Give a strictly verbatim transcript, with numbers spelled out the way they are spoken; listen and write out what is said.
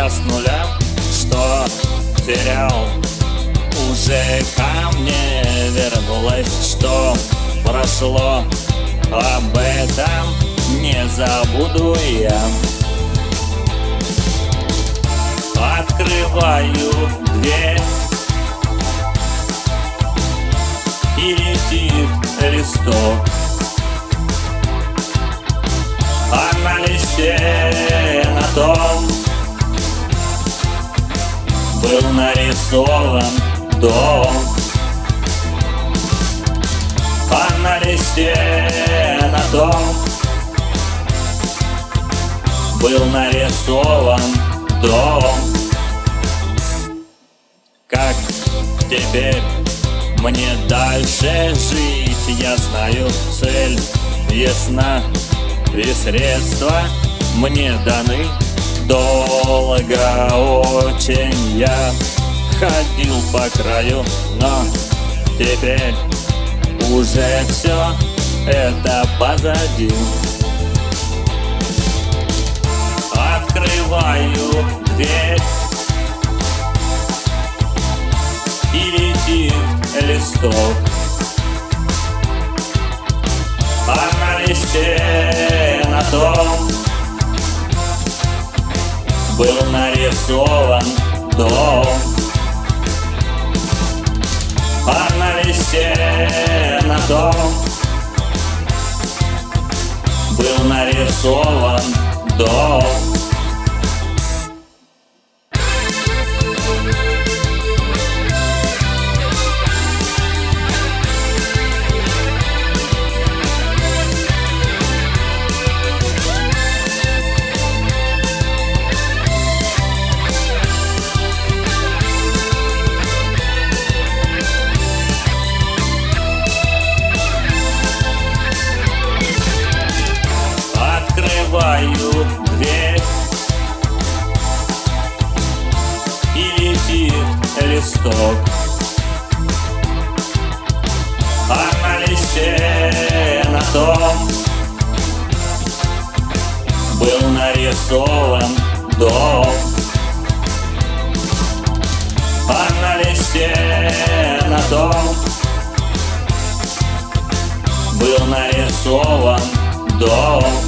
я с нуля, что терял, уже ко мне вернулось, что прошло. Об этом не забуду я. Открываю дверь, и летит листок, а на листе на том был нарисован дом. А на листе на том был нарисован дом. Как теперь мне дальше жить? Я знаю, цель ясна, и средства мне даны. Долго очень я ходил по краю, но теперь уже все это позади. Открываю дверь, и летит листок, а на листе на том был нарисован дом. А на листе на том был нарисован дом. Открываю дверь, и летит листок, а на листе на том был нарисован дом. А на листе на том был нарисован дом.